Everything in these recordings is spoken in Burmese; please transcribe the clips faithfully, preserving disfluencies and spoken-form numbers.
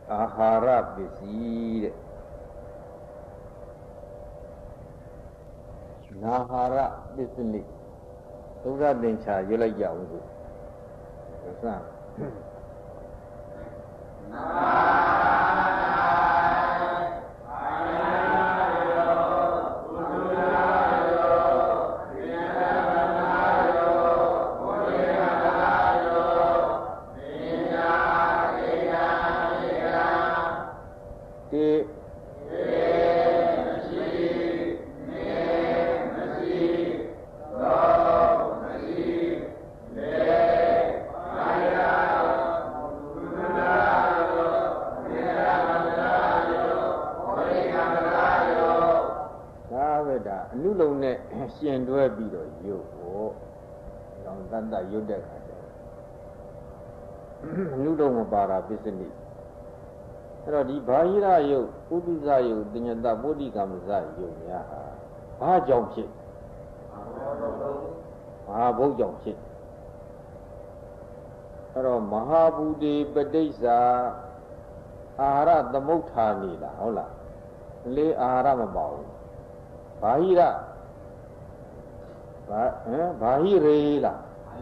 အာဟာရပစ္စည်းတဲ့နာဟာရပစ္စနိသုဒ္ဓသင်္ချာရွတ်လိုက်ကြအောင်ဆိုစမ်းနာရှင်တွဲပြီးတော့ရုပ်ဖို့တောင်တတ်တတ်ရုပ်တဲ့ခါကျတော့လူတော့မပါတာပစ္စနိအဲ့တော့ဒီဘာဟိရယုတ်ဥဒုဇယုတ်တညတပုဒ္ဓိကမ္မဇယုတ်များဟာဘာကြောင့်ဖြစ်ဘာဘုတ်ကြောင့်ဖြစ်အဲ့တော့မဟာဘူတေပဋိစ္ဆာအာဟာရသမုဋ္ဌာနေလားဟုတ်လားလေအာဟာရမပါဘူးဘာဟိရဘာဟမ်ဘာဟိရေလား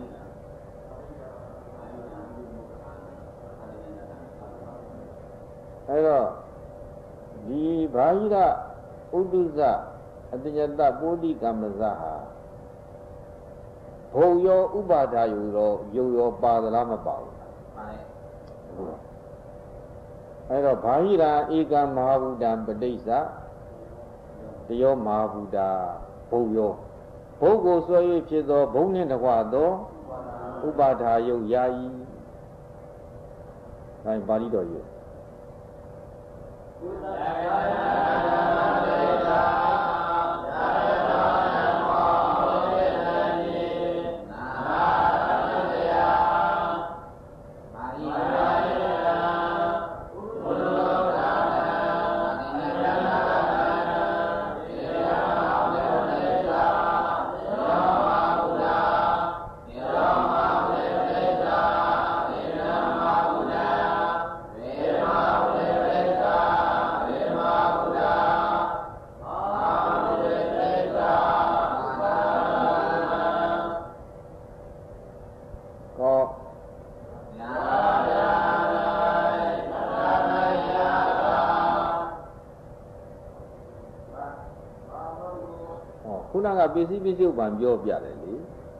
အဲ့တော့ဒီဘာဟိရဥဒ္ဒဇအတညတပုဒ္ဓိကမ္မဇဟာဘုံရောဥပါဒာယုရောယုံရောပါသလားမပါဘူးပါတယ်အဲ့တော့ဘာဟိရာဧကမဟာဗုဒ္ဓံပဋိစ္ဆတယောမဟာဗုဒ္ဓဘုံရောဘုတ်ကိုဆွဲ၍ဖြစ်သောဘုံနှင့်တကွသောဥပါဒာယုတ်ယာယီဒါပါဠိတော်ယုတ်ခုနကပစ္စည်းပစ္စည်းဥပ္ပံပြောပြတယ်လေ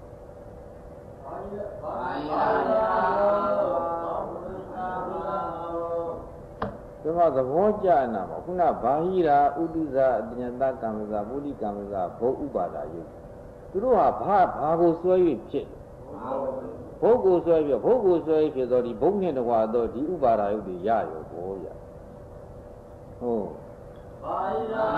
ဒီမှာသဘောကျနေတာပေါ့ခုနဘာဟိရာဥဒုဇအတညတကမ္မဇပုဒ္ဓိကမ္မဇဘုဥပါဒာယုတ်သူတို့ဟာဘာဘာကိုဆွဲ၍ဖြစ်ဘုကိုဆွဲပြီးဘုကိုဆွဲဖြစ်သောဒီဘုံနဲ့တကွာသောဒီဥပါဒာယုတ်တွေရရောဘောရဟုတ်ဘာဟိရာ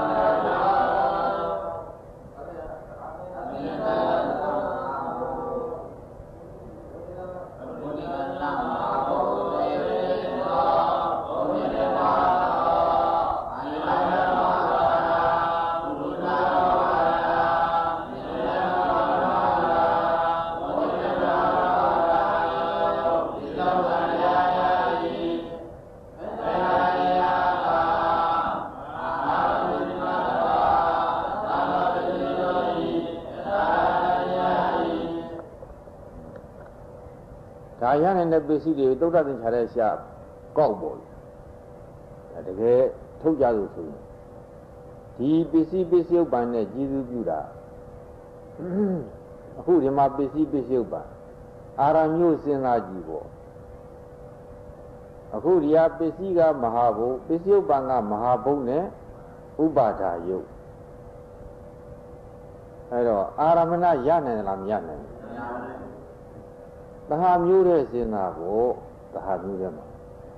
ဒါရနေတဲ့ပစ္စည်းတွေသုဒ္ဓသင်္ချာတဲ့ရှာကောက်ပေါ်တယ်တကယ်ထုတ်ကြလို့ဆိုရင်ဒီပစ္စည်းပစ္စည်းဥပ္ပံနဲ့ကျေစုပြုတာအခုဒီမှာပစ္စည်းပစ္စည်းဥပ္ပံအာရမျိုးစဉ်းစားကြည့်ပေါ့အခုဒီဟာပစ္စည်းကမဟာဘုပစ္စည်းဥပ္ပံကမဟာဘုနဲ့ဥပါဒာယုတ်အဲ့တော့အာရမဏရနိုင်လားမရနိုင်ဘူးသဟာမျိုးတဲ့စဉ်းစားဖို့သဟာမျိုးတဲ့မှာ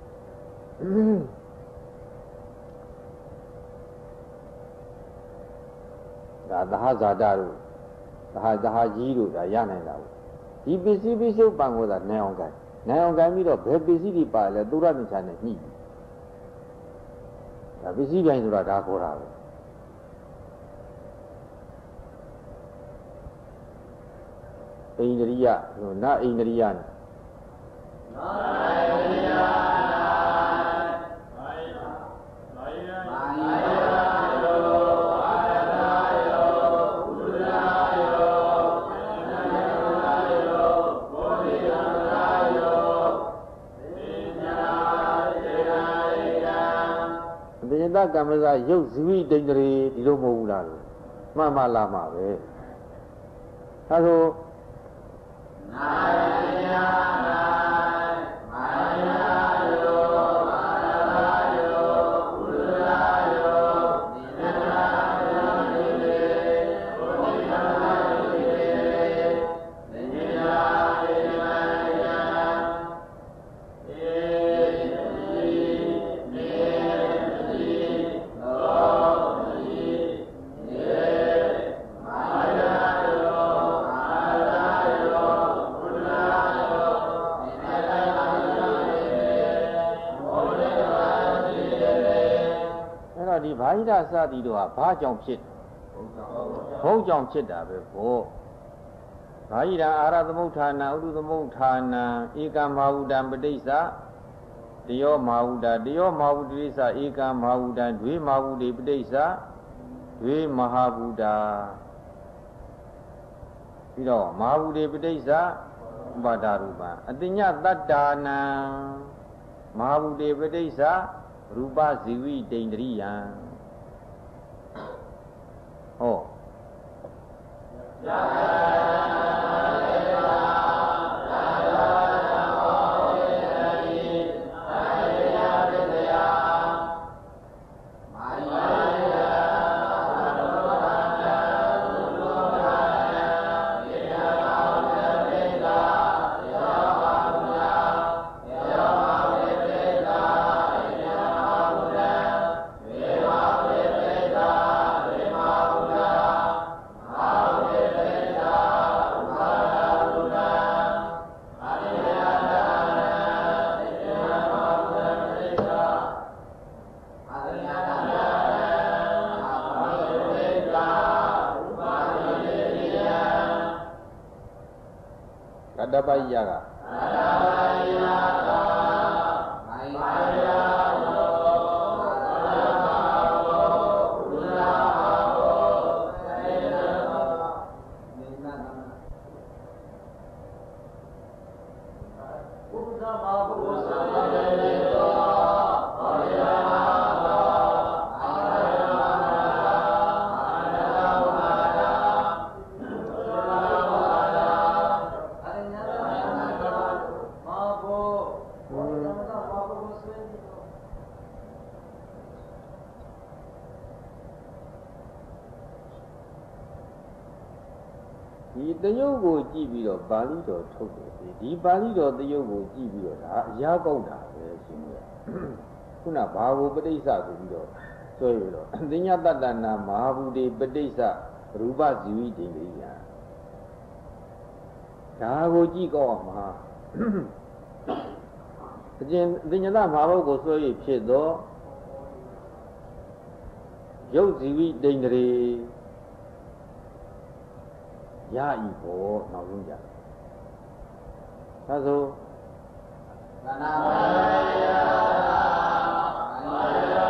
ဒါသဟာဇာတတို့သဟာသဟာကြီးတို့ဒါရနိုင်တာဘူးဒီပစ္စည်းပစ္စည်းပံကိုသာနိုင်အောင်ကိုင်းနိုင်အောင်ကိုင်းပြီးတော့ဘယ်ပစ္စည်းတွေပါလဲသုဒ္ဓသင်္ချာနဲ့ညှိဒါပစ္စည်းပိုင်းဆိုတာဒါခေါ်တာပဲအိန္ဒြိယနာအိန္ဒြိယနာအိန္ဒြိယတကမ္မဇရုပ်ဇဝိဒိန္ဒြေဒီလိုမဟုတ်ဘူးလားမှန်မှလားမှာပဲဒါဆိုနာယယာနာမာယာယောမာယာယောဘုရားယောဒီနနာယောဒီလေဘုရားယောဒီလေသင်္ကြန်ယေမယံဧတိမေတိသောတိယေမာယာယောမာယာယောဘုရားယောဒီနနာယောဒီလေဘုရားယောဒီလေအဲ့တော့ဒီဘာဟိတစသည်တို့ဟာဘာကြောင့်ဖြစ်ဘုံကြောင့်ဖြစ်တာပဲဘို့ဘာဟိတအာရသမုဋ္ဌာနဥဒုသမုဋ္ဌာနဧကမဟာဝုဒံပဋိစ္စတယောမဟာဝုဒတယောမဟာဝုဒိစ္စဧကမဟာဝုဒံဒွေမဟာဝုဒေပဋိစ္စဒွေမဟာဝုဒာပြီးတော့မဟာဝုဒေပဋိစ္စဥပါဒရူပံအတိညတတ္တာနံမဟာဝုဒေပဋိစ္စရူပဇီဝိဒိန္ဒြိယံဟောတပ္ပယကဒီတယုတ်ကိုကြည့်ပြီးတော့ပါဠိတော်ထုတ်တယ်ဒီပါဠိတော်တယုတ်ကိုကြည့်ပြီးတော့ဒါအရာကောင်းတာပဲရှင်ဗျာခုနဘာဝပဋိစ္စဆိုပြီးတော့ဆိုရတော့အသိဉာတတ္တနာမဟာဘူတေပဋိစ္စရူပဇီဝိဒိန္ဒြိယဒါကိုကြည့်ကောင်းမှာအကျဉ်အသိဉာတမဟာဘုတ်ကိုဆိုရဖြစ်သောရုပ်ဇီဝိဒိန္ဒြေရဤဘောနောက်ဆုံးကြဒါဆိုသနာပါယမာယာ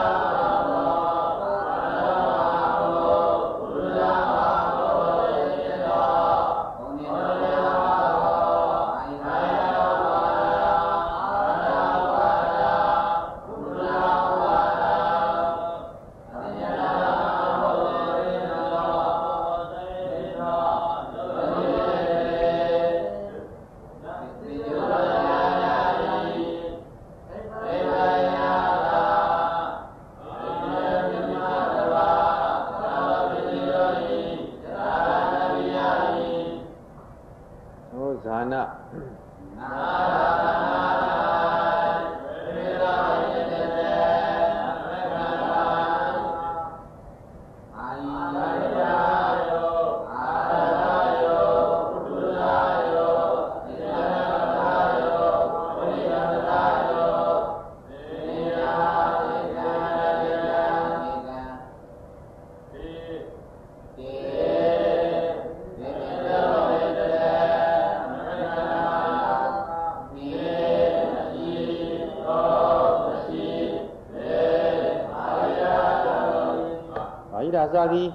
သာသည်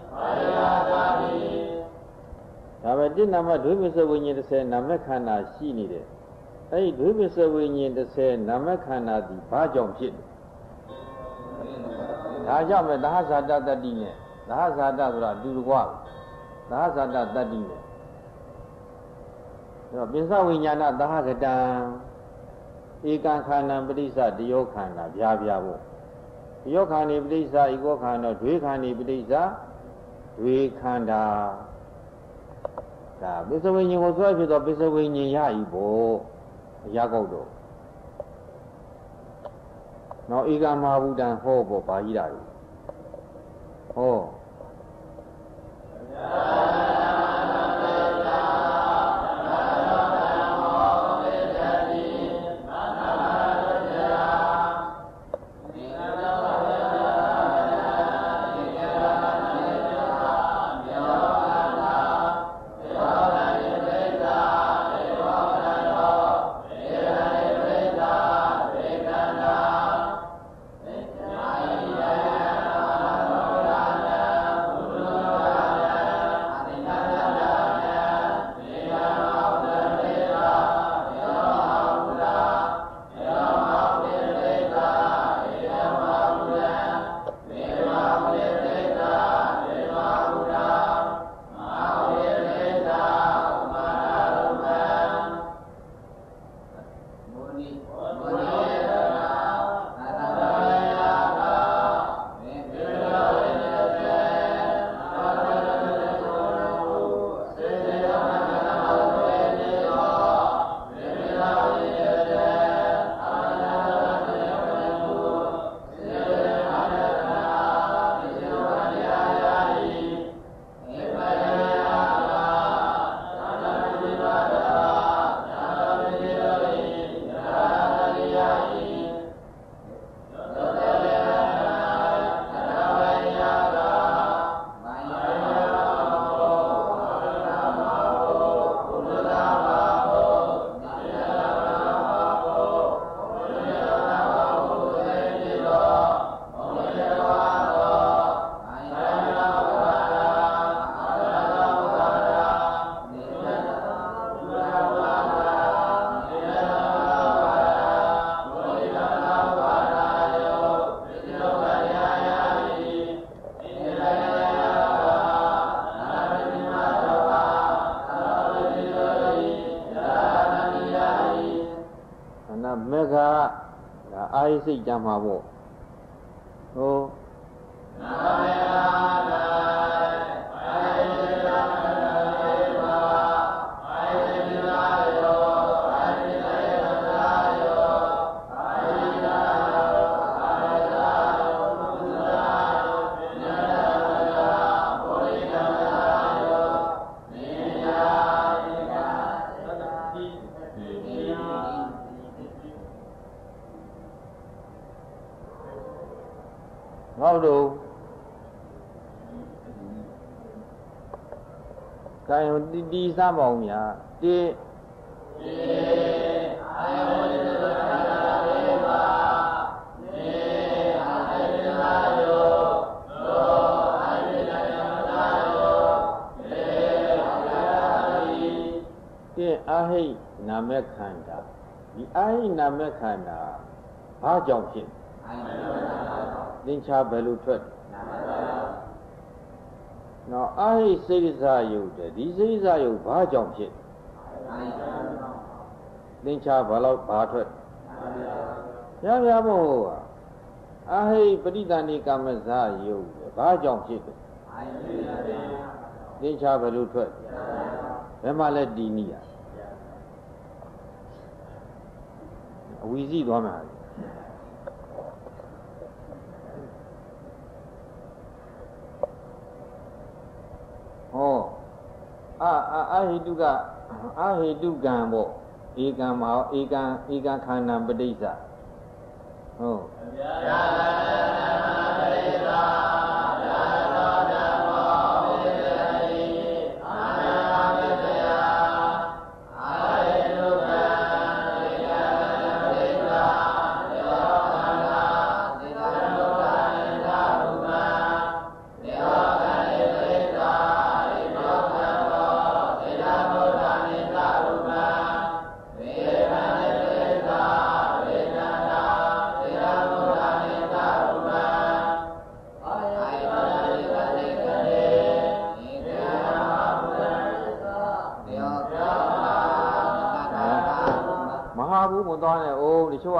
ဒါပဲတိနာမဒွေပစ္စဝိညာဉ်တစ်ဆယ်နာမခန္ဓာရှိနေတယ်အဲဒီဒွေပစ္စဝိညာဉ်တစ်ဆယ်နာမခန္ဓာသည်ဘာကြောင့်ဖြစ်လဲဟဒါကြောင့်ပဲသဟဇာတတတ္တိနဲ့သဟဇာတဆိုတာအတူတကွသဟဇာတတတ္တိနဲ့ဒါပိစဝိညာဏသဟကတံဧကံခန္ဓာပရိစ္ဆတယောခန္ဓာပြားပြားဖို့တယောခန္ဓာပရိစ္ဆဧကောခန္ဓာဒွေခန္ဓာပရိစ္ဆဒွေခန္ဓာဒါပိစဝိညာဉ်ကိုဆွဲဖြစ်တော့ပိစဝိညာဉ်ရဤဖို့အရာကောက်တော့နောက်ဧကမဟာဘူတံဟောဖို့ပါဠိတာဟောစိတ်ကြမှာပေါ့ဟိုနာမေလာလာအိုင်စေလာနာမေပါအိုင်စေလာယောအိုင်စေလာယောအိုင်စေလာအိုင်စေလာဘုရားနာလာဘုရားယောနေယာဧကသတ္တိတိငေါ့တို့ကံတီတီစမ်းပေါင်းများတိတိအာယဝတ္တသာရေပါနေအာယတနာယောသောအာယတနာယောနေအာယတိတိအာဟိနာမခန္ဓာဒီအာဟိနာမခန္ဓာဘာကြောင့်ဖြစ်အာဟိနာမခန္ဓာသင်္ချာဘယ်လိုထွက်နော်အာဟိစိရိစယုတ်တယ်ဒီစိရိစယုတ်ဘာကြောင့်ဖြစ်သင်္ချာဘာလို့ဘာထွက်ရရမို့အာဟိပဋိသန္ဓေကာမဇယုတ်တယ်ဘာကြောင့်ဖြစ်တယ်သင်္ချာဘယ်လိုထွက်ဘယ်မှာလဲတည်နေရအဝီစီသွားမှာဟောအာအာဟိတုကအာဟိတုကံပေါ့ဧကံမဟာဧကံဧကံခန္ဓာပဋိစ္စဟုတ်ဗျာဗျာပဋိစ္စဗျာသောဓမ္မောဝိသေတိအာနာဝိသေယအာဟိတုကံဧကံပဋိစ္စယောခန္ဓာသစ္စာဒုက္ခအနတ္တရူပံယောခန္ဓာပဋိစ္စဝေဒနာဝေဒနာသေရဘုရားနိတ္တရူပံ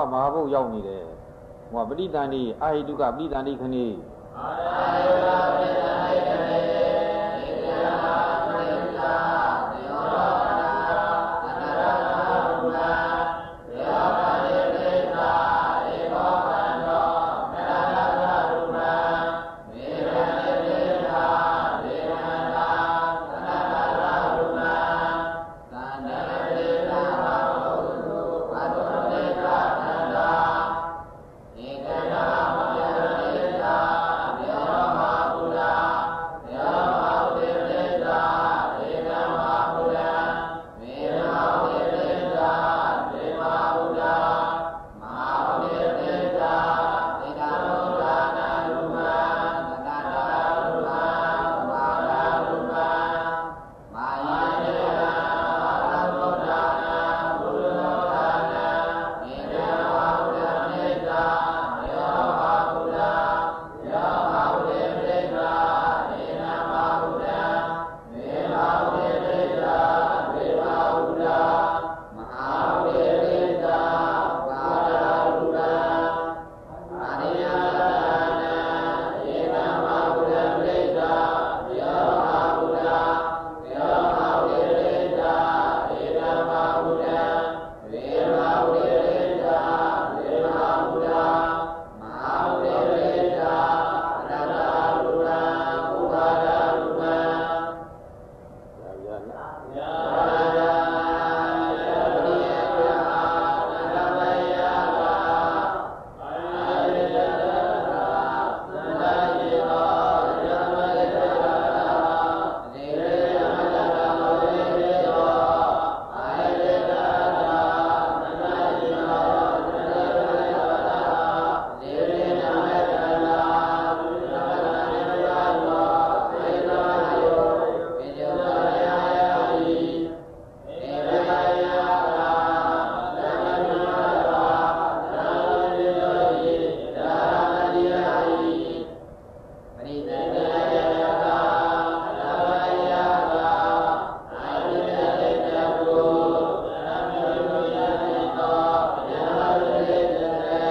မဟာဘုတ်ရောက်နေတယ်ဟိုပဋိသန္ဓေအာဟိတုကပဋိသန္ဓေခဏိအာဟိတုကပဋိသန္ဓေခဏိဧကယမပရိစ္ဆာသေယောနာသန္တရဘုရားသေယောနာပရိစ္ဆာဧကောကံသောမရဏသရူပံမေရဏပရိစ္ဆာဒေဝနာသန္တရရူပံသန္တရပရိစ္ဆာဘုသုဘဒုပရိစ္ဆာသန္တာဧကယမပရိစ္ဆာသေယောမဘုရားသေယောမပရိစ္ဆာဧကမဘုရားမေရဏပရိစ္ဆာဒေဝဘုရားမဟာပရိစ္ဆာဧကဘုရားနာရူပံသတ္တရာရူပံမာရာရူပံမာယိတေနဘာဝဗုဒ္ဓနာဘုရောဓနာဧကမဘုရားပရိစ္ဆာသေယောမဘုရားသေယောမဘုရားပရိစ္ဆာဧကမဘုရားမေမဘုရားပရိစ္ဆာဒေဝဘုရားမဟာဘုရားပရိစ္ဆာဘာဝရူပံအာရိယသတ္တနာဧကမဘုရားပရိစ္ဆာသေယောမဘုရားသေယောမဘုရားပရိစ္ဆာဧကမဘုရားမေမဘုရားပရိစ္ဆာဒေဝဘုရားမဟာဘုရားပရိစ္ဆာအတ္တရူပံဥပါဒရူပံယာယနာယာယာပရိယကနာနန္ဒမယကာအာရိယတ္တနာသန္တာယေသောယမရေတ္တနာနေရေယမတ္တနာမဝေရေသောအာရိယတ္တနာသန္တာယေသောသန္တာယေသောနေရေယမတ္တနာဘုရားသန္တာယေသောသေနာယောပိညောယာယာဟိဧကယယာကာသဗ္ဗညောသာသံဃေယောဟိဒါရမတိယဟိပရိသေတယယာကာသဗ္ဗယယာကာအာရိယတေတကုသံဃေယောယတိသောယမရေတေတေ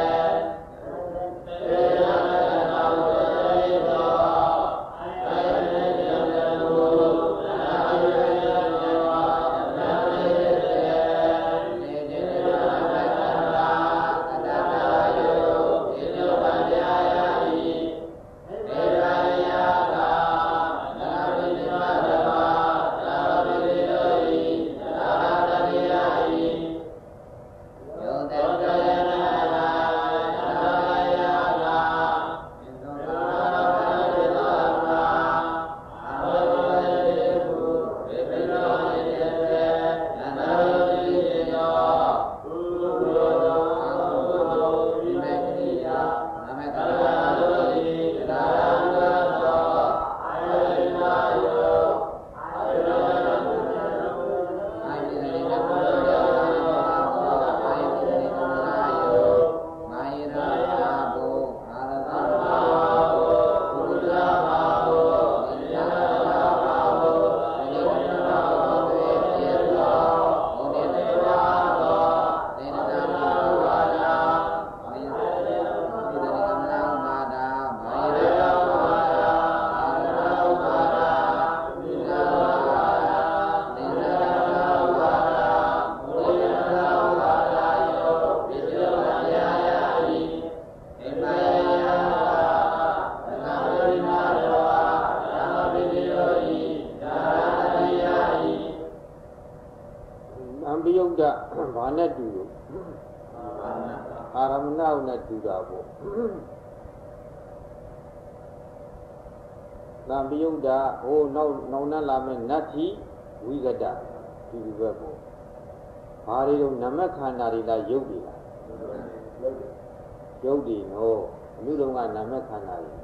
သေနမတနာဝေသောအာရိယတေတကုသံဃေယောယတိသောယမရေတေတေနေတေတမတနာအတ္တတာယောဣတောပန္နယာဟိဧကယယာကာနာဝိဓမ္မဓမ္မာသာဝိတေယောဟိသာရတတိယဟိယောတတယနာနာသာယာကာဣသောကာယေသောကာအဘောယေကုဝိပိနောယေတေနန္ဒယောတိယေသောဘုရောသောအဘုရောဝိမေတိယနမေတရာလောတိဒါရံသောအာရိနာယောအာရိနာဘုရားအာရိနာဘုရားအာရိနာယောမာယရာယာဘောအာရသမာဘောဘုရားမာဘောဉာဏမာဘောဉာဏမာဘောတေတေသောဘုဒ္ဓတေဝါသောသေနနာဝါဒာမာယရာသေနနာမာဒာမာယရာဝါဒာအာရဏဝါဒာဘုရားဝါဒာသေနနာဝါဒာဘုရားဝါဒာယောပိတောပန္နယာဟိဧကယယာကာသံဃေရိမာရောသာဝိတေယောဟိဒါရတတိယဟိအံပယုတ်တဘာနဲ့တူလို့အာရမဏုနဲ့တူတာပေါ့သံပယုတ်တဟိုနောက်နောက်နဲ့လာမဲ့နတ္ထိဝိကတဒီလိုပဲပေါ့ဘာတွေတော့နမခန္ဓာတွေလားယုတ်တွေလားယုတ်တွေနော်အမှုလုံးကနာမခန္ဓာတွေ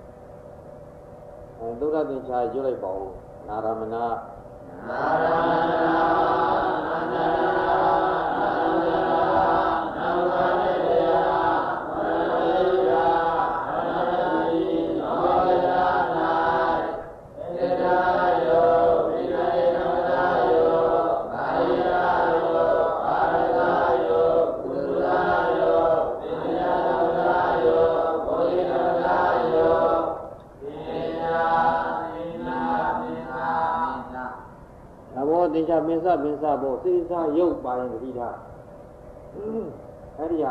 အဲသုဒ္ဓသင်္ချာရွတ်လိုက်ပါဦးနာရမဏနာရမဏနာရမဏနာဝရေယဝရေယဝရေယနောယနာဧကယောဝိနေကမနာယောဘာယရာယောအာရကယောကုသလာယောချာမင်းစမင်းစဖို့စေစားရုပ်ပါရင်တတိထားအဲ့ဒီဟာ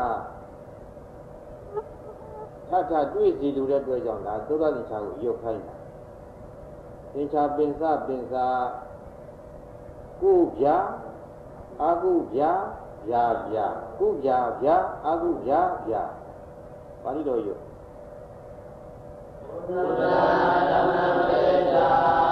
ထထတွေ့စီလူတဲ့တွေ့ကြောင့်ဒါသုဒ္ဓသင်္ချာကိုရုပ်ခိုင်းတာသင်္ချာပင်စပင်စာကိုဗျာအာကုဗျာဗျာဗျာကုဗျာဗျာအာကုဗျာဗျာပါဠိတော်ရုပ်ဘုရားဓမ္မပေတာ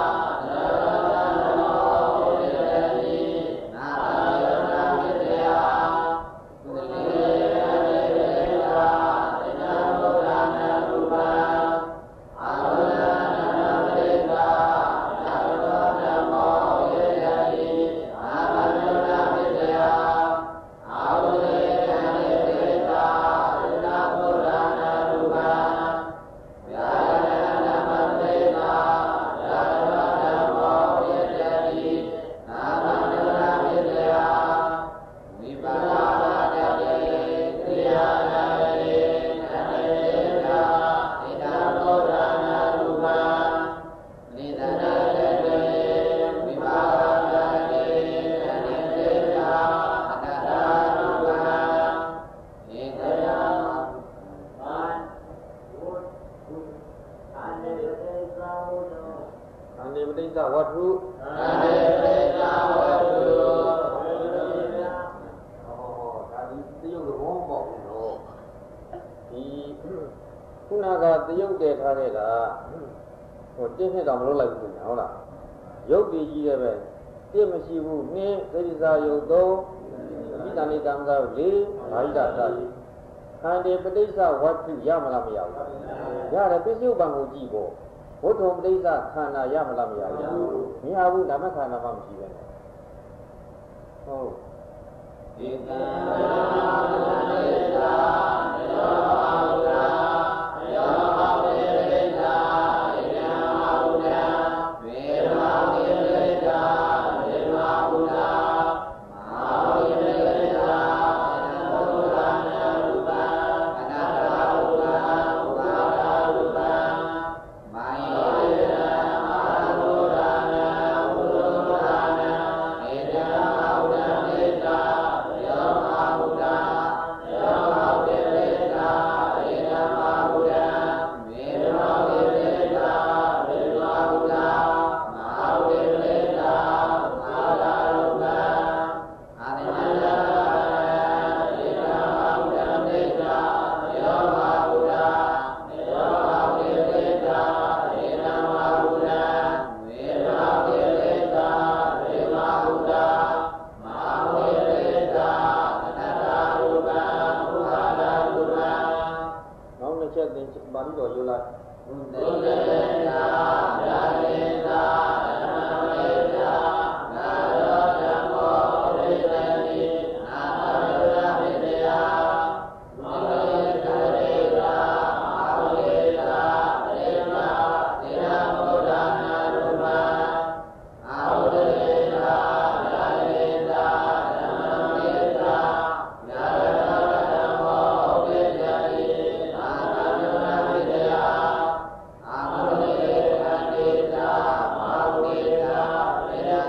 ရုပ်တည်ကြီးတယ်ပဲပြည့်မရှိဘူးနင်းသတိစာယုတ်သုံးဣဒာနိကံသာလေးဘာဟိတသာတိခန္တီပဋိစ္စဝတ္ထုရမလားမရဘူးရတယ်ပစ္စယုပံကိုကြည့်ဖို့ဘုထုံပဋိစ္စခန္ဓာရမလားမရဘူးမရဘူးနာမခန္ဓာမှမရှိပဲနဲ့ဟုတ်ဧကံပဋိစ္စယောဟုလာယောဟေပဋိစ္စဧကံဟုလာဝေရမဝေပဋိစ္စဝေရမဟုလာမဟာဝေပဋိစ္စဧကံဘုရားနာရူပံအနတ္တရူပံဥပါဒရူပံမာယေရမဟာဘုရားနာဘုရားနာဧကံဟုလာပဋိစ္စယောဟဟုလာယောဟဝေပဋိစ္စဧကံဟုလာဝေရမဝေပဋိစ္စဝေရမဟုလာမဟာဝေပဋိစ္စဥပါဒရူပံအာသနန္တဧကံဟုလာပဋိစ္စယောဟဟုလာယောဟဝေပဋိစ္စဧကံဟုလာဝေရမဝေပဋိစ္စဝေရမဟုလာမဟာဝေပဋိစ္စအနတ္တရူပံဥပါဒရူပံနောက်တစ်ချက်သင်ပါဠိတော်ရေးလိုက်ဘုဒ္ဓေသာယာတိသာဓမ္မဝေသာနာရောဓမ္မောဝိသတိနာမရူပပိတယမောဟေသရေသာမဟာဝေသာပရိမသေနဗုဒ္ဓနာရူပံအာဝုဒေသာယာတိသာဓမ္မဝေသာနာရောဓမ္မောဝိသတိနာမရူပပိတယအာဝုဒေခန္တိသာမဟာဝေသာဝေရမ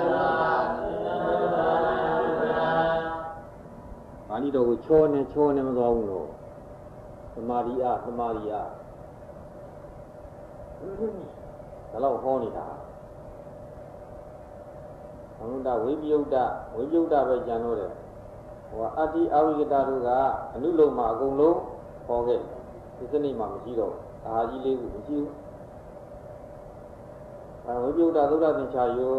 ပါဠိတော်ကိုချောနေချောနေမသွားဘူးလို့သမာဓိအားသမာဓိအားဒါတော့ဟောနေတာဘုရားဝိပယုတ်တဝိပယုတ်တပဲကြံလို့တယ်ဟိုအတ္တိအဝိကတတို့ကအနုလုံမှာအကုန်လုံးဟောခဲ့ဒီစနစ်မှာမရှိတော့အာဟာကြီးလေးခုမရှိဘူးအဲဝိပယုတ်တသုဒ္ဓသင်္ချာယော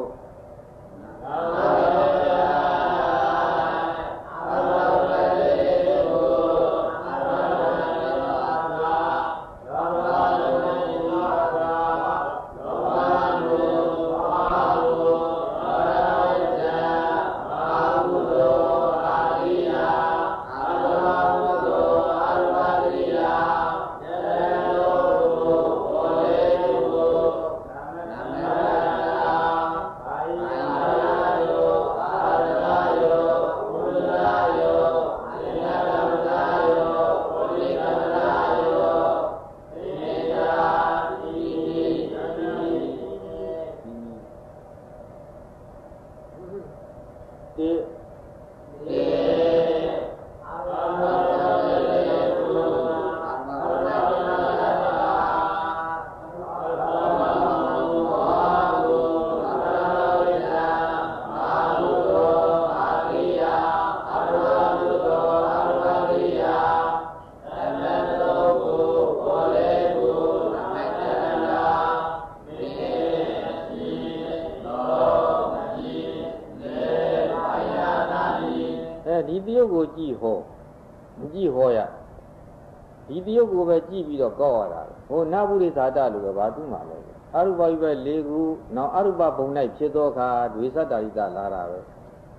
ဟောမကြည့်ဟောရဒီတရုပ်ကိုပဲကြည့်ပြီးတော့ကောက်ရတာဟိုနဗုရိသတာလို့ပဲဘာတူမှလဲအရူပဝိပဲ၄ခုနောက်အရူပဘုံ၌ဖြစ်သောအခါဒွေသတ္တာရိတလာတာပဲ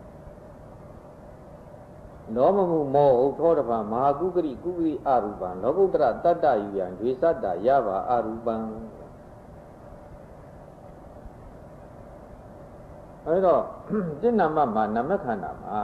လောမမှုမောဟုတ်သောတပံမဟာကုကရိကုကရိအရူပံလောကုတ္တရတတ္တယူယံဒွေသတ္တာယဘာအရူပံအဲတော့စိနာမမှာနာမခန္ဓာမှာ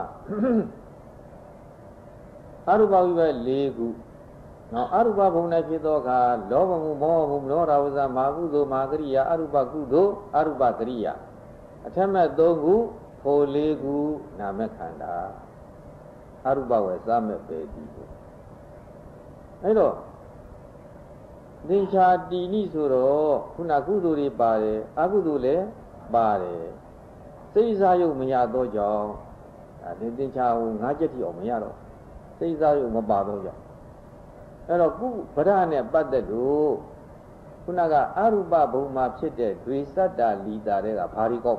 အရူပဝိပဲ၄ခုနောက်အရူပဘုံ၌ဖြစ်သောအခါလောဘမှုမောမှုလောရာဝဇမဟာကုသိုလ်မဟာကရိယာအရူပကုသိုလ်အရူပကရိယာအထက်မဲ့၃ခုဖို၄ခုနာမခန္ဓာအရူပဝေစမဲ့ပေတိအဲတော့သင်္ချာတီနိဆိုတော့ခုနကုသိုလ်တွေပါတယ်အကုသိုလ်လည်းပါတယ်စိတ်စားရုပ်မရတော့ကြောင်းဒါသင်္ချာဟို၅ချက်တိအောင်မရတော့စိတ်စားရုပ်မပါတော့ကြောင်းအဲ့တော့ကုဗရနဲ့ပတ်သက်လို့ခုနကအရူပဘုံမှာဖြစ်တဲ့ဒွေစတ္တာလီတာတွေကဘာတွေကောက်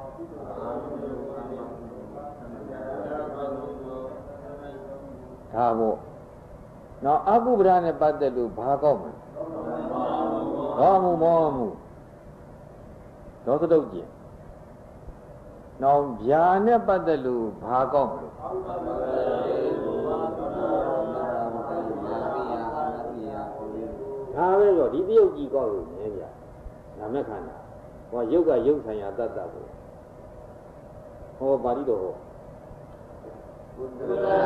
ဒါပေါ့နောက်အကုဗရနဲ့ပတ်သက်လို့ဘာကောက်မလဲဘောမှုမောမှုဒေါသတုတ်ကျင်နောက်ဗျာနဲ့ပတ်သက်လို့ဘာကောက်မလဲဒါပဲတော့ဒီတရုတ်ကြီးကောက်လို့နည်းဗျာနာမခန္ဓာဟောရုပ်ကရုပ်ဆိုင်ရာတတ်တတ်ကိုဟောပါဠိတော်ဟောဘုဒ္ဓဘာ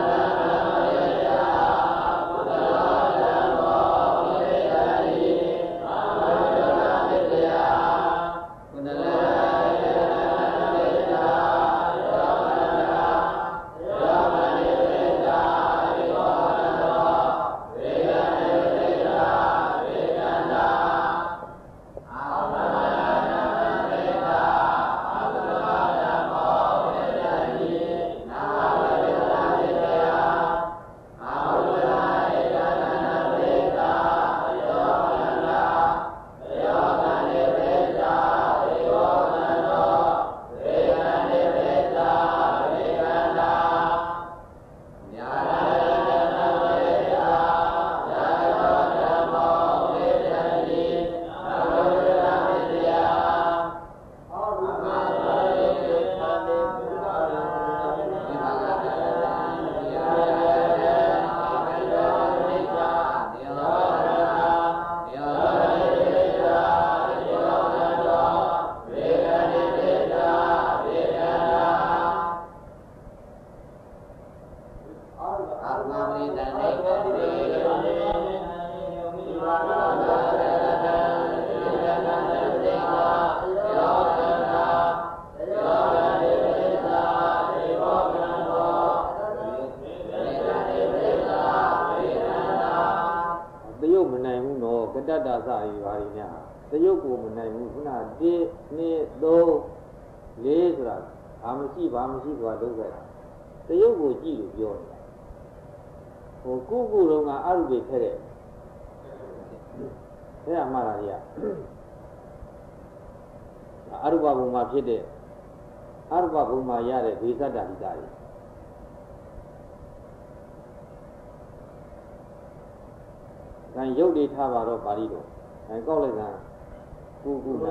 မရှိဘာမရှိသွားဒုက္ခတရုပ်ကိုကြည့်လို့ပြောတယ်ဟိုကုကုလုံးကအရုပ်တွေခဲ့တဲ့အဲအမှားလားကြီးအရုပဘုံမှာဖြစ်တဲ့အရုပဘုံမှာရတဲ့ဒွေသတ္တလိတာတွေဒါရုပ်တွေထားပါတော့ပါဠိတော်အဲကောက်လိုက်တာကုကုနာ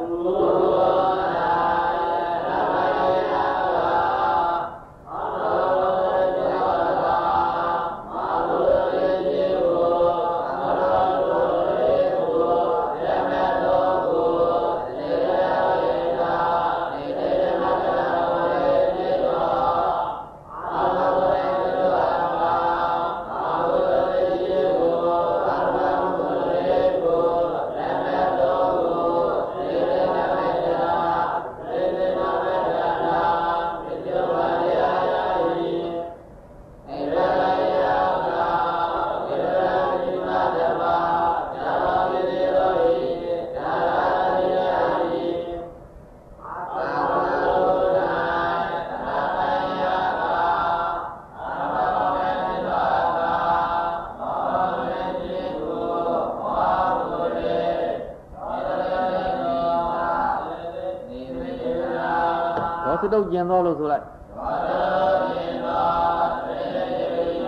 တုတ်ကျင်သောလို့ဆိုလိုက်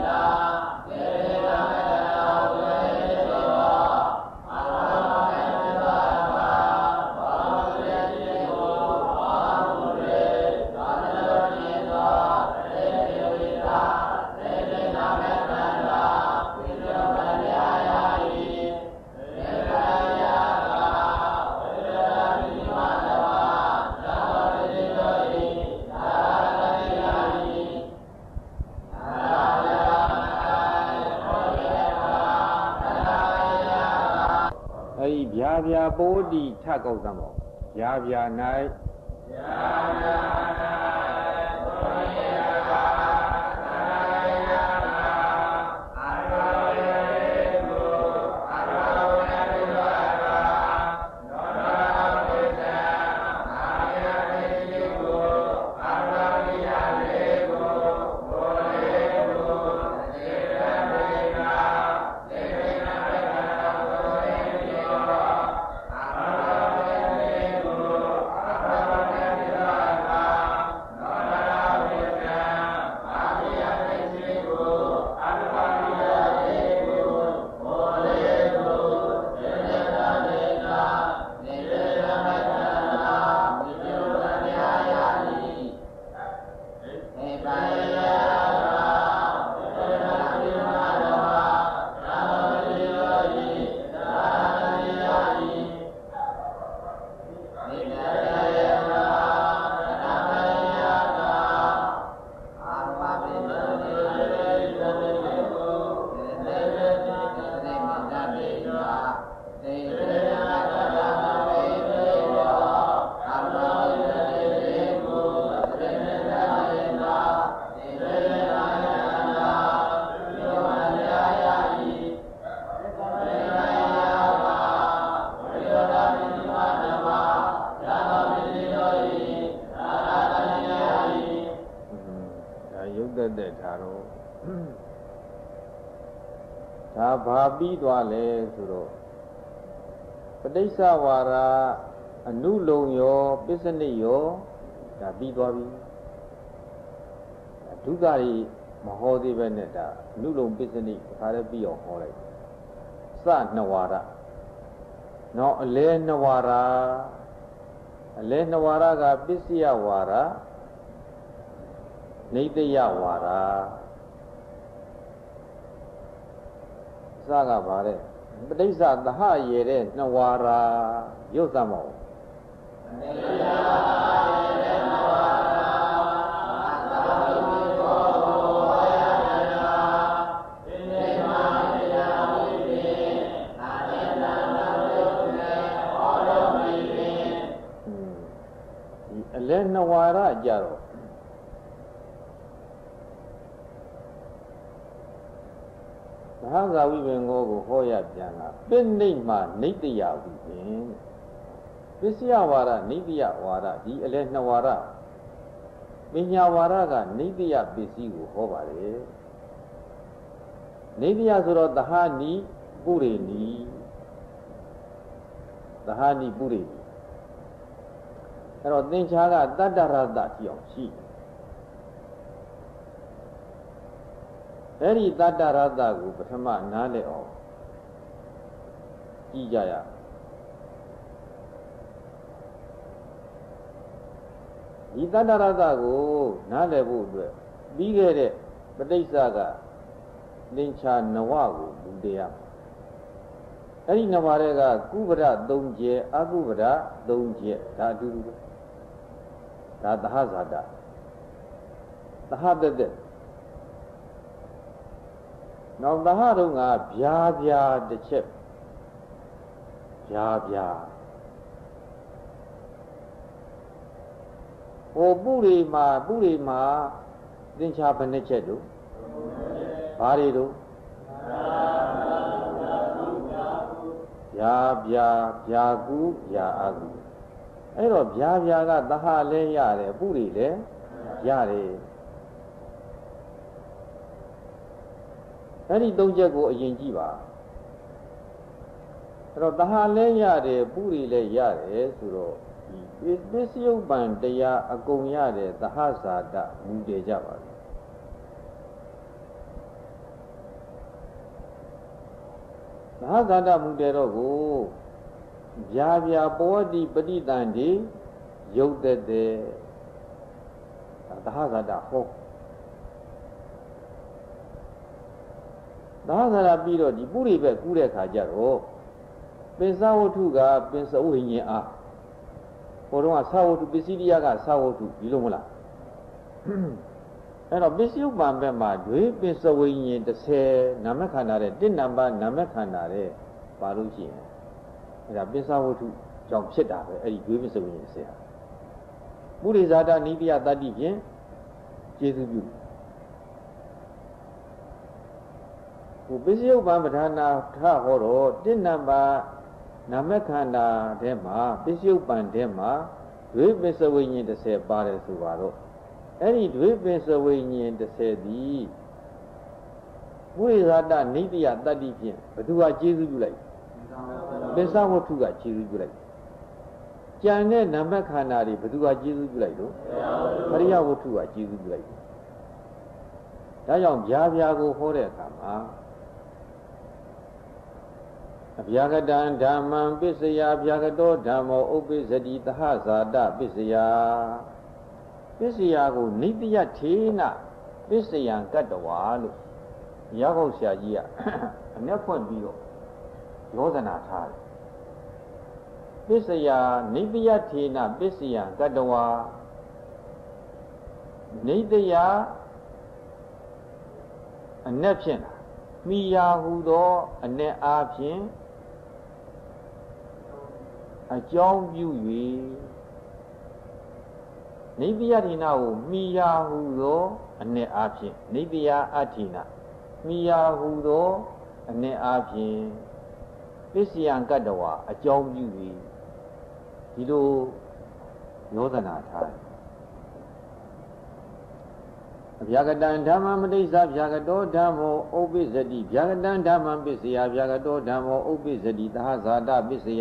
အဲဒီဗျာဗျာပိုးတိထကောက်သမောဗျာဗျာ၌ဗျာဗျာဒါဘာပြီးသွားလဲဆိုတော့ပဋိစ္စဝါဒအနုလုံရောပစ္စနိရောဒါပြီးသွားပြီဒုက္ခကြီးမဟောသေးပဲနဲ့ဒါအနုလုံပစ္စနိခါလည်းပြီးအောင်ဟောလိုက်စနှစ်ဝါဒနောက်အလဲနှစ်ဝါဒအလဲနှစ်ဝါဒကပစ္စယဝါဒနိတ္တယဝါဒစကပါတဲ့ပဋိစ္စသဟရေတဲ့နှစ်ဝါဒရုပ်သမောနိတ္တယရေတဲ့နှစ်ဝါဒလဲနှစ်ဝါဒကြတော့သဟဇာဝိပင်ကိုကိုဟောရပြန်တာပိဋိမှနိတ္တယဝိပင်ပစ္စယဝါဒနိတ္တယဝါဒဒီအလဲနှစ်ဝါဒပညာဝါဒကနိတ္တယပစ္စည်းကိုဟောပါတယ်နိတ္တယဆိုတော့သဟနိပုရိနိသဟနိပုရိနိအဲ့တော့သင်္ချာကတတ္တရတ္တပြောင်းရှိအဲ့ဒီတတ္တရတ္တကိုပထမနားလည်အောင်ကြည့်ကြရဒီတတ္တရတ္တကိုနားလည်ဖို့အတွက်ပြီးခဲ့တဲ့ပဋိစ္စကသင်္ချာနဝကိုလူတရားအဲ့ဒီနဝတွေကကုဗရသုံးကျဲအကုဗရသုံးကျဲဒါအတူတူဒါသဟဇာတသဟတသက်နောက်သဟတော့ကဗျာဗျာတစ်ချက်ဗျာဗျာဟိုပုရိမာပုရိမာသင်္ချာဘယ်နှချက်တို့ဘာတွေတို့ဗျာဗျာဗျာကူဗျာအကူအဲ့တော့ဗျာဗျာကသဟလည်းရတယ်ပုရိလည်းရတယ်အဲ့ဒီသုံးချက်ကိုအရင်ကြည့်ပါအဲ့တော့သဟလည်းရတယ်ပုရိလည်းရတယ်ဆိုတော့ဒီပစ္စယုပ္ပံတရားအကုန်ရတဲ့သဟဇာတမူတည်ကြပါဘူးသဟဇာတမူတည်တော့ကိုဗျာဗျာပောတိပဋိတန်ဒီရုပ်သက်တဲ့သဟဇာတဟောသဟဇာတပြီးတော့ဒီပုရိဘက်ကူးတဲ့ခါကျတော့ပင်စဝတ္ထုကပင်စဝိညာဉ်အားဟိုတော့ကသဝတ္ထုပစ္စည်းတရားကသဝတ္ထုဒီလိုမလားအဲ့တော့ပစ္စယုပ္ပံဘက်မှာဒွေပစ္စဝိညာဉ်တစ်ဆယ်နာမခန္ဓာတဲ့တစ်နံပါတ်နာမခန္ဓာတဲ့ပါလို့ရှိရင်အဲ့ဒါပစ္စဝတ္ထုကြောင့်ဖြစ်တာပဲအဲ့ဒီဒွေပစ္စဝိညာဉ်တစ်ဆယ်ဟာပုရိသတာနိတ္တယတတ္တိဖြင့်ကျေစုပြုဟိုပစ္စယုပ္ပံပဌာနာထဟောတော့တိဏ္ဏပါနာမခန္ဓာထဲမှာပစ္စယုပ္ပံထဲမှာဒွေပစ္စဝိညာဉ်တစ်ဆယ်ပါတယ်ဆိုပါတော့အဲ့ဒီဒွေပစ္စဝိညာဉ်တစ်ဆယ်သည်ဝိရဒနိတ္တယတတ္တိဖြင့်ဘသူကကျေစုပြုလိုက်ပစ္စဝတ္ထုကကျေစုပြုလိုက်ကြံတဲ့နာမခန္ဓာတွေဘသူကကျေစုပြုလိုက်လို့ပရိယဝတ္ထုကကျေစုပြုလိုက်ဒါကြောင့်ဗျာဗျာကိုဟောတဲ့အခါမှာအဗျာကတံဓမ္မံပစ္စယဗျာကတောဓမ္မောဥပ္ပိစတိသဟဇာတပစ္စယပစ္စယကိုနိတ္တယထေနပစ္စယံကတ္တဝါလို့ရောက်ဟုတ်ဆရာကြီးကအမျက်ဖွင့်ပြီးတော့ယောဇနာထားတယ်ပစ္စယနိတ္တယထေနပစ္စယံကတ္တဝါနိတ္တယအ내ဖြင့်မိယာဟုသောအ내အားဖြင့်အကြောင်းပြု၍နိတ္တယထေနကိုမိယာဟုသောအ내အားဖြင့်နိတ္တယအထေနမိယာဟုသောအ내အားဖြင့်ပစ္စယံကတ္တဝါအကြောင်းပြု၍ဒီလိုယောဇနာထားတယ်အဗျာကတံဓမ္မမတိစ္ဆဗျာကတောဓမ္မောဥပ္ပိစတိဗျာကတံဓမ္မပစ္စယဗျာကတောဓမ္မောဥပ္ပိစတိသဟဇာတပစ္စယ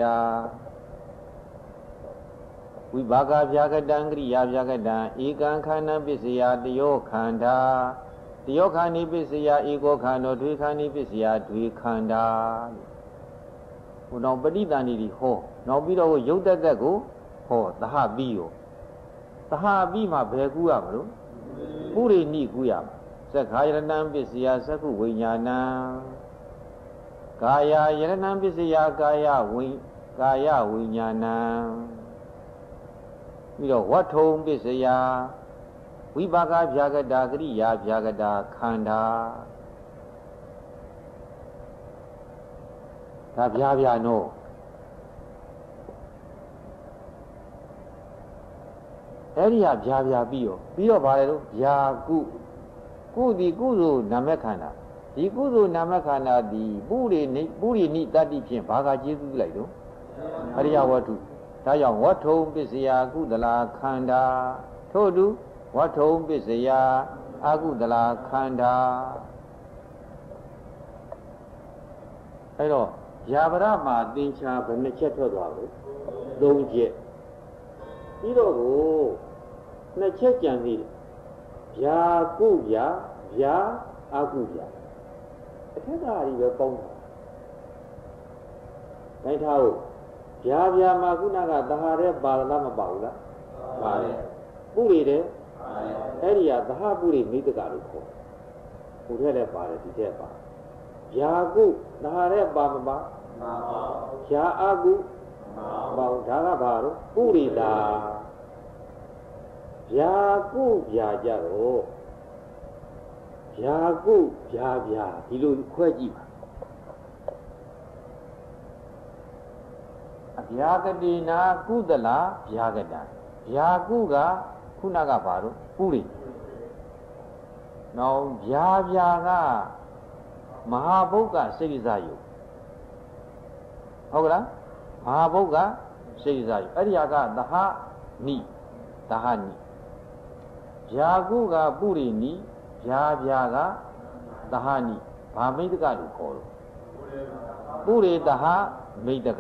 ဝိဘာဂဗျာကတံကရိယာဗျာကတံဧကံခန္ဓာပစ္စယတယောခန္ဓာတယောခန္ဓိပစ္စယဧကောခန္ဓောဒွေခန္ဓိပစ္စယဒွေခန္ဓာဟိုတော့ပဋိသန္ဓေဒီဟောနောက်ပြီးတော့ရုပ်တသက်ကိုဟောသဟပြီးရောသဟပြီးမှဘယ်ကူရမလို့ပုရိနိကူရမှာသက္ခာယရဏံပစ္စယသက္ခုဝိညာဏံကာယယရဏံပစ္စယကာယဝိကာယဝိညာဏံပြီးတော့ဝတ္ထုံပစ္စယဝိပါကဗျာကတာကရိယာဗျာကတာခန္ဓာဒါဗျာဗျာနောအဲ့ဒီဟာဗျာဗျာပြီးရောပြီးတော့ဗါလေလို့ဗျာကုကုဒီကုသိုလ်နာမခန္ဓာဒီကုသိုလ်နာမခန္ဓာဒီပုရိနိပုရိနိတတ္တိဖြင့်ဘာကကျေးဇူးလိုက်တော့အရိယဝတ္ထုဒါကြောင့်ဝတ္ထုံပစ္စယကုသလာခန္ဓာထို့တူဝတ္ထုံပစ္စယအကုသလာခန္ဓာအဲ့တော့ယာပရမှာသင်္ချာဘယ်နှချက်ထွက်သွားလို့သုံးချက်ပြီးတော့ကိုနှစ်ချက်ကြံသေးတယ်ဗျာကုဗျာဗျာအကုဗျာအထက်ကကြီးပဲပေါင်းတာတိုင်းထားဖို့ဗျာဗျာမှာခုနကသဟာရဲပါရလားမပါဘူးလားပါတယ်ပုရိတဲ့အဲ့ဒီဟာသဟပုရိမိတ္တကလို့ခေါ်ဟိုထက်လည်းပါတယ်ဒီထက်ပါဗျာကုသဟာရဲပါမပါဗျာအကုဘောင်ဒါကဘာလို့ပုရိတာဗျာကုဗျာကြတော့ဗျာကုဗျာဗျာဒီလိုခွဲကြည့်ပါအဗျာကတိနာကုသလာဗျာကတံဗျာကုကခုနကဘာလို့ပုရိနောက်ဗျာဗျာကမဟာဘုတ်ကစိရိစယုဟုတ်ကလားမဟာဘုတ်ကစိရိစယုအဲ့ဒီဟာကသဟနိသဟနိဗျာကုကပုရိနိဗျာဗျာကသဟနိဘာမိတ္တကလို့ခေါ်လို့ပုရိတဟမိတ္တက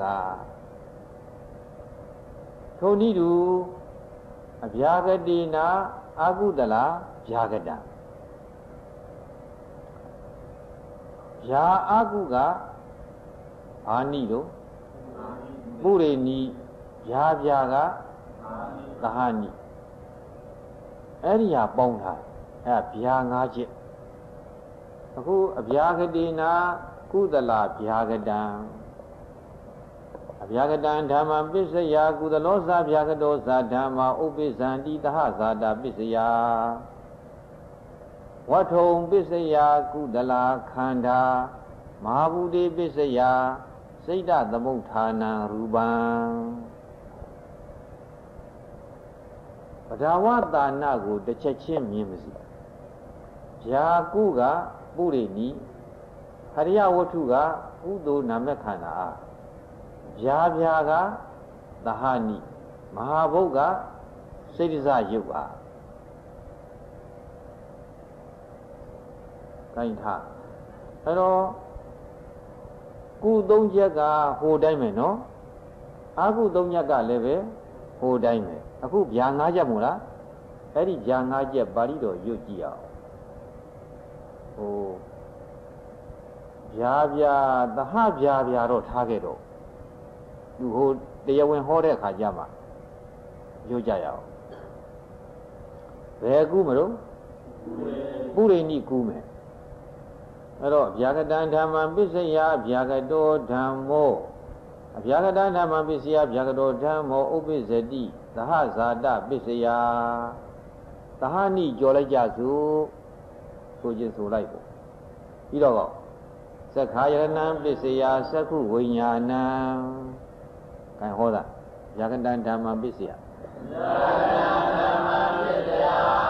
ထိုနည်းတူအဗျာကတိနာအာကုသလာဗျာကတံဗျာအာကုကဘာနိလို့ပုရိနိဗျာဗျာကသဟနိအဲ့ဒီဟာပေါင်းထားအဲ့ဒါဗျာ၅ချက်အခုအဗျာကတိနာကုသလာဗျာကတံအဗျာကတံဓမ္မပစ္စယကုသလောဇာဗျာကတောဇာဓမ္မဥပ္ပိဇံတိသဟဇာတာပစ္စယဝတ္ထုံပစ္စယကုသလာခန္ဓာမဟာဘူတိပစ္စယစိတ်ဓသမုဋ္ဌာနံရူပံပဒါဝတာနာကိုတစ်ချက်ချင်းမြင်မစီဗျာကုကပုရိနိဟရိယဝတ္ထုကဥဒ္ဒနာမခန္ဓာအားဗျာဗျာကသဟနိမဟာဘုတ်ကစိတ္တဇယုတ်အားကိုင်းထားအဲ့တော့ကုသုံးချက်ကဟိုတိုင်းမယ်နော်အာကုသုံးချက်ကလည်းပဲဟိုတိုင်းမယ်အခုဗျာငါးချက်မို့လားအဲ့ဒီဗျာငါးချက်ပါဠိတော်ရွတ်ကြည့်အောင်ဟိုဗျာဗျာသဟဗျာဗျာတော့ထားခဲ့တော့သူဟိုတရားဝင်ဟောတဲ့အခါကျမှရွတ်ကြရအောင်ဘယ်ကူမလို့ပုရိနိကူမယ်အဲ့တော့ဗျာကတံဓမ္မံပစ္စယဗျာကတောဓမ္မောဗျာကတံဓမ္မံပစ္စယဗျာကတောဓမ္မောဥပ္ပစ္စတိသဟဇာတပစ္စယသဟနိကြော်လိုက်ကြစို့ဆိုခြင်းဆိုလိုက်ပေါ့ပြီးတော့သက္ခာယရဏံပစ္စယသက္ခုဝိညာဏံခိုင်ဟောတာဗျာကတံဓမ္မံပစ္စယဗျာကတံဓမ္မံပစ္စယ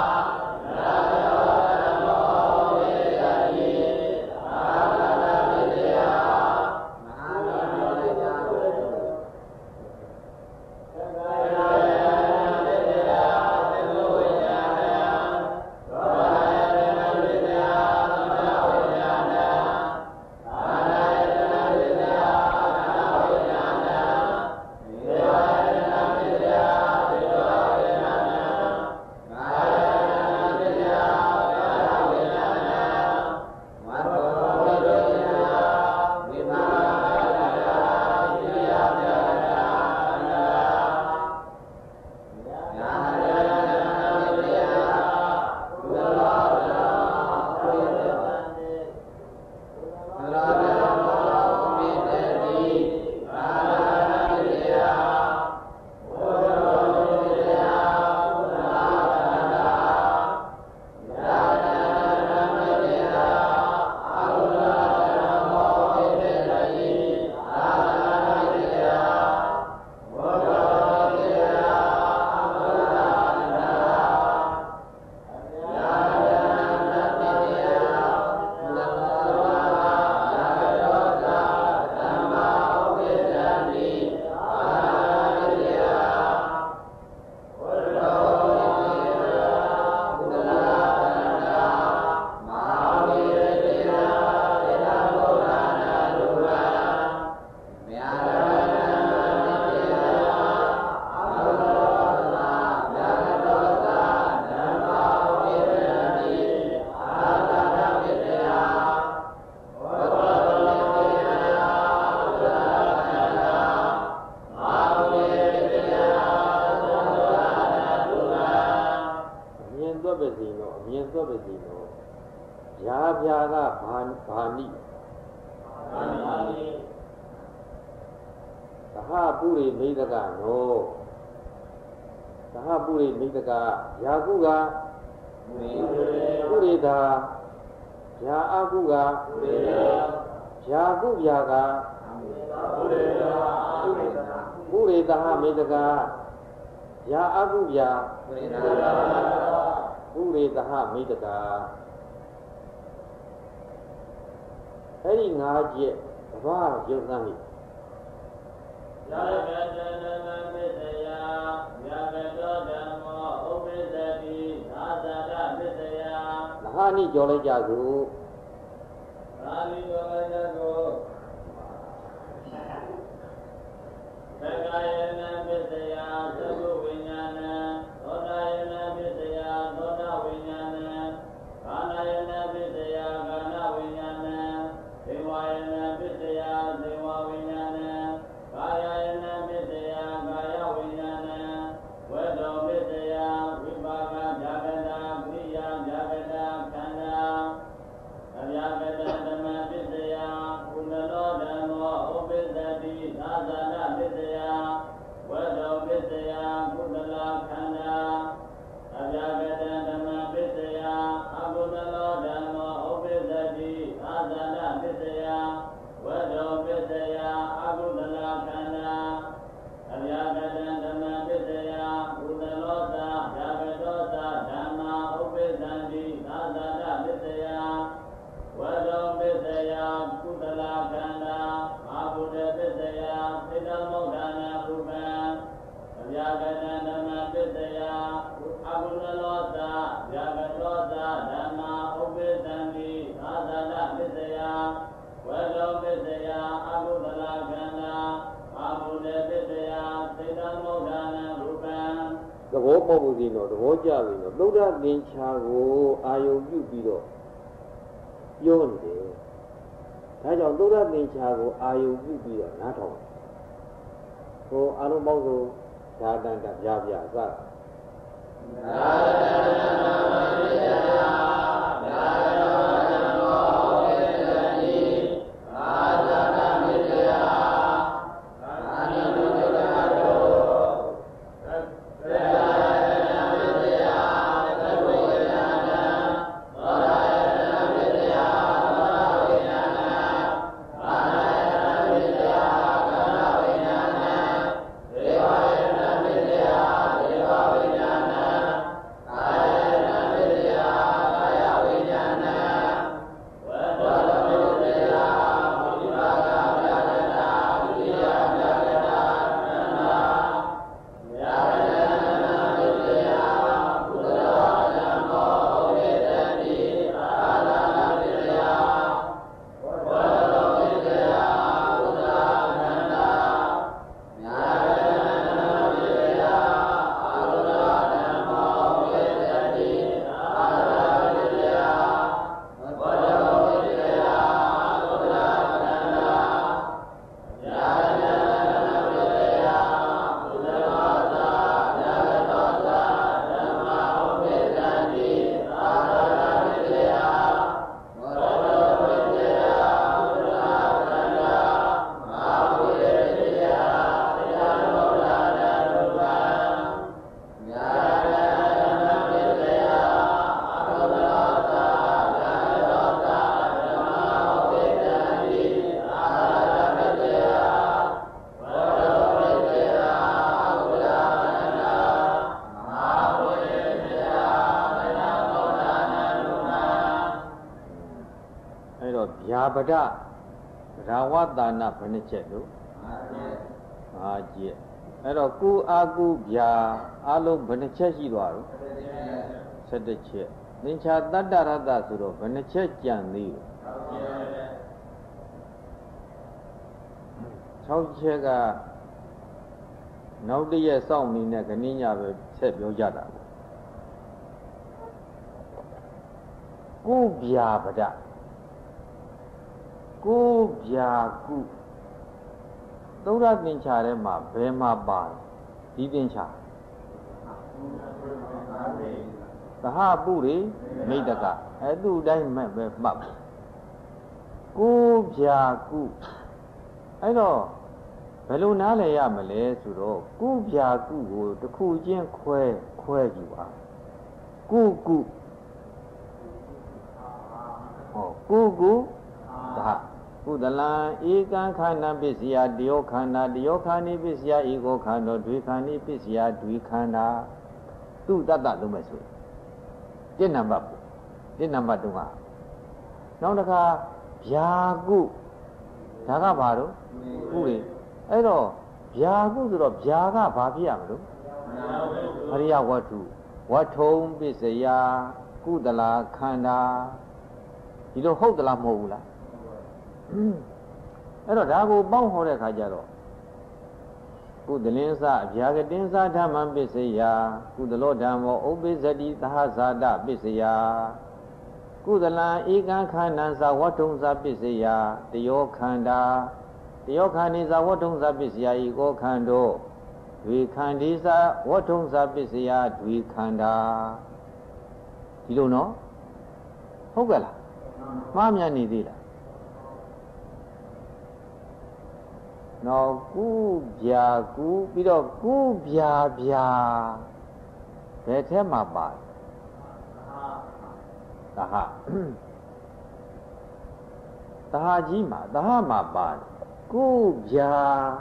အဲ့ဒီငါးချက်ဘာရုပ်သမ်းပြီယာကတနမပစ္စယယာကတောဓမ္မောဥပ္ပစ္စတိသာသနာပစ္စယသဟနိကြော်လိုက်ကြစို့သာနိကြော်လိုက်ကြစို့သက္ကာယနာပစ္စယသဗ္ဗဝိညာဏံသောတာယနာပစ္စယသောတာဝိညာဏံကာနာယနာပစ္စယကာနဝိညာဏံဒေဝယနာပစ္စယဒေဝဝိညာဏံကာယယနာပစ္စယကာယဝိညာဏံဝေဒောပစ္စယဝိပါကဓာကတာပရိယဓာကတာခန္ဓာအဗျာကတဓမ္မပစ္စယကုဏလောဓမ္မောဥပ္ပစ္စတိသာသနာပစ္စယဝေဒောပစ္စယကုဏလခန္ဓာအဗျာကတဓမ္မပစ္စယအကုဏလောဓမ္မောဥပ္ပစ္စတိသာသနာပစ္စယဝေဒောပစ္စယအဒေပစ္စယသေတမုဒ္ဒနာဥပံဗျာကတဓမ္မပစ္စယအကုသလောသဗျာကတောသဓမ္မာဥပ္ပတံတိသာသနာပစ္စယဝေလောပစ္စယအကုသလခန္ဓာအာဟုတေပစ္စယသေတမုဒ္ဒနာဥပံသဘောပေါက်မှုစီတော့သဘောကျပြီတော့သုဒ္ဓသင်္ချာကိုအာယုံပြုပြီးတော့ပြောနေတယ်ဒါကြောင့်သုဒ္ဓသင်္ချာကိုအာယုံပြုပြီးတော့နားထောင်ဟိုအာလုံးပေါင်းစုဓာတန္တပြပြစသာဓာတန္တပါရိယဓာတန္တမောဝေဒတိသာသနာမိတ္တယသာသနာမိတ္တယတောသေယနာမိတ္တယသဗ္ဗေယနာသောရယနာမိတ္တယသောရဝေယနာဘာနာယနာမိတ္တယကာလဝေယနာဒေဝယနာမိတ္တယဒေဝဝေယနာကာယနာမိတ္တယကာယဝေယနာဝေဒဝမိတ္တယဝိပါကဗျာကတာဝိရိယဗျာကတာသန္တာဗျာကတနာမိတ္တယကုသလဓမ္မောဝေဒတိသာသနာမိတ္တယဝေလောမိတ္တယကုသလခန္ဓာဗျာကတနာမိတ္တယအာဟုလဓမ္မောဝေဒတိသာသနာမိတ္တယဝေလောမိတ္တယကုသလခန္ဓာဗျာကတနာမိတ္တယကုသလောသဗျာကတောသဓမ္မာဥပ္ပတံတိသာသနာမိတ္တယဝေလောမိတ္တယကုသလခန္ဓာအာဟုတေပစ္စယသေတမုဒ္ဒနာရူပံဗျာကတဓမ္မပစ္စယအကုသလောသဗျာကတောသဓမ္မာဥပ္ပတံတိသာသနာမိတ္တယဝေလောမိတ္တယကုသလခန္ဓာအာဟုတေပစ္စယသေတမုဒ္ဒနာရူပံအဲ့တော့ဗျာပဒရာဝတ္တနာဘယ်နှချက်လို့ငါးချက်အဲ့တော့ကုအာကုဗျာအလုံးဘယ်နှချက်ရှိသွားတော့ဆယ်တစ်ချက်သင်္ချာတတ္တရတ္တဆိုတော့ဘယ်နှချက်ကြံသေးလဲ၆ချက်ကနောက်တစ်ရက်စောင့်နေတဲ့ခဏညပဲဆက်ပြောကြတာကုဗျာပဒကုဗျာကုသုဒ္ဓသင်္ချာထဲမှာဘယ်မှာပါဒီသင်္ချာသဟပုရိမိတ္တကအဲ့သူ့တိုင်းမဲ့ပဲမှတ်ကုဗျာကုအဲ့တော့ဘယ်လိုနားလည်ရမလဲဆိုတော့ကုဗျာကုကိုတစ်ခုချင်းခွဲခွဲကြည့်ပါကုကုဟောကုကုသကုသလံဧကံခန္ဓာပစ္စယတယောခန္ဓာတယောခန္ဓိပစ္စယဧကောခန္ဓာဒွေခန္ဓိပစ္စယဒွေခန္ဓာသူတတ္တလုံးပဲဆိုတစ်နံပါတ်တစ်နံပါတ်တုန်းကနောက်တစ်ခါဗျာကုဒါကဘာလို့ကုလေအဲ့တော့ဗျာကုဆိုတော့ဗျာကဘာဖြစ်ရမလို့အရိယဝတ္ထုဝတ္ထုံပစ္စယကုသလခန္ဓာဒီလိုဟုတ်သလားမဟုတ်ဘူးလားအဲ့တော့ဒါကိုပေါင်းဟောတဲ့ခါကျတော့ကုသလင်းစဗျာကတင်းစဓမ္မပစ္စယကုသလောဓမ္မောဥပ္ပဇ္ဇတိသဟဇာတပစ္စယကုသလံဧကံခန္ဓာသဝတ္ထုံသပစ္စယတယောခန္ဓာတယောခန္ဓိသဝတ္ထုံသပစ္စယဧကောခန္တောဒွေခန္ဓိသဝတ္ထုံသပစ္စယဒွေခန္ဓာဒီလိုနော်ဟုတ်ကဲ့လားမှားများနေသေးလားနော်ကုဗျာကုပြီးတော့ကုဗျာဗျာဘယ်ထဲမှာပါသဟသဟကြီးမှာသဟမှာပါကုဗျာ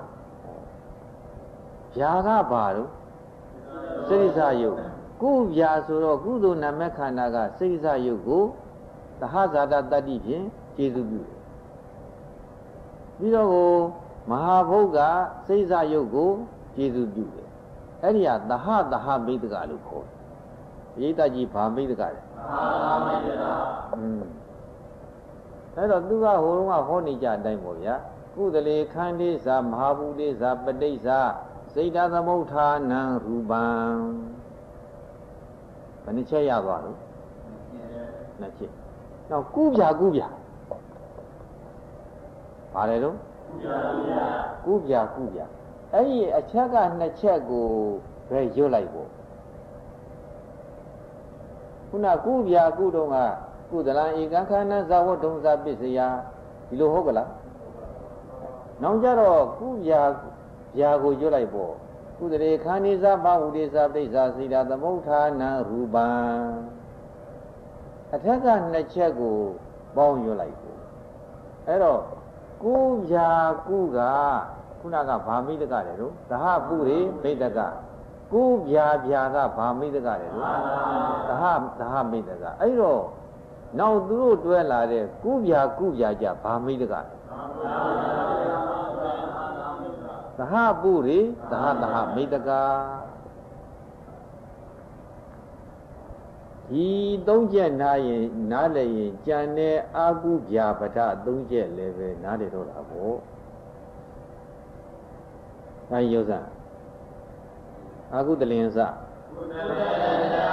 ဗျာကပါတော့စိတ်စယုတ်ကုဗျာဆိုတော့ကုသိုလ်နာမခန္ဓာကစိတ်စယုတ်ကိုသဟဇာတတတ္တိဖြင့်ကျေစုပြုပြီးတော့ကိုမဟာဘုတ်ကစိတ်စားယုတ်ကိုကျေစုပြုတယ်အဲ့ဒီဟာသဟသဟမိတ္တကလို့ခေါ်တယ်ပိဋကကြီးဗာမိတ္တကလေမဟာမိတ္တကอืมအဲ့တော့သူကဟိုတုန်းကဟောနေကြအတိုင်းပေါ့ဗျာကုသလေခန္ဓိသာမဟာဘူတိသာပဋိစ္ဆာစိတ်တသမုဋ္ဌာနံရူပံဘယ်နှချက်ရသွားလို့နှစ်ချက်နောက်ကုပြကုပြဘာလဲတော့ကုပြကုပြအဲ့ဒီအချက်ကနှစ်ချက်ကိုပဲရွတ်လိုက်ပေါ့ခုနကုပြကုတုံးကကုသလံဧကံခန္ဓာဇဝတ္ထုံဇပစ္စယဒီလိုဟုတ်ကလားနောက်ကြတော့ကုပြပြာကိုရွတ်လိုက်ပေါ့ကုသရေခန္ဓိဇဘာဝုဒေဇပိစ္ဆာစိတာသမုဋ္ဌာနံရူပံအထက်ကနှစ်ချက်ကိုပေါင်းရွတ်လိုက်ပေါ့အဲ့တော့ကုပြာကုကခုနကဗာမိတကတယ်လို့သဟပုရိမိတကကုပြာပြာကဗာမိတကတယ်လို့သဟသဟမိတကအဲ့တော့နောက်သူတို့တွဲလာတဲ့ကုပြာကုပြာကြဗာမိတကသဟပုရိသဟသဟမိတကဒီသုံးချက်နားရင်နားလည်းရင်ကြံတဲ့အာကုပြာပဒသုံးချက်လည်းပဲနားတယ်တော့တာပေါ့အဲရုပ်စအာကုတလင်စကုတလင်စ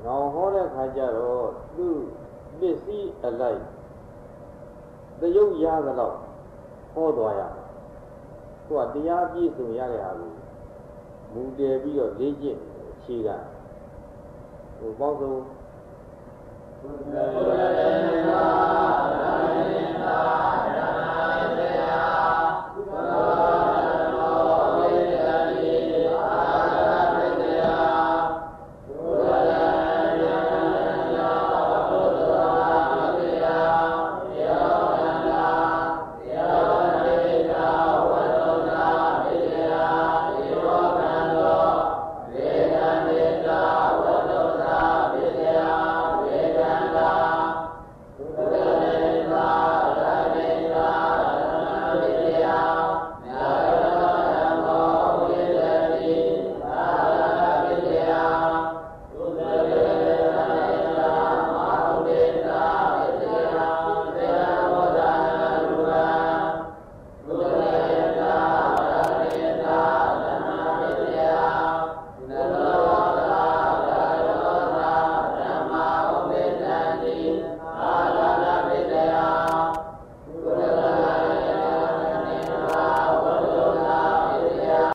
နောင်ဟောတဲ့ခါကျတော့သူပစ္စည်းအလိုက်တရုပ်ရသလောက်ဟောသွားရသူကတရားပြည့်စုံရတဲ့ဟာကိုမူတည်ပြီးတော့လေ့ကျင့်အခြေခံဟိုပေါ့ဆုံးဘုရား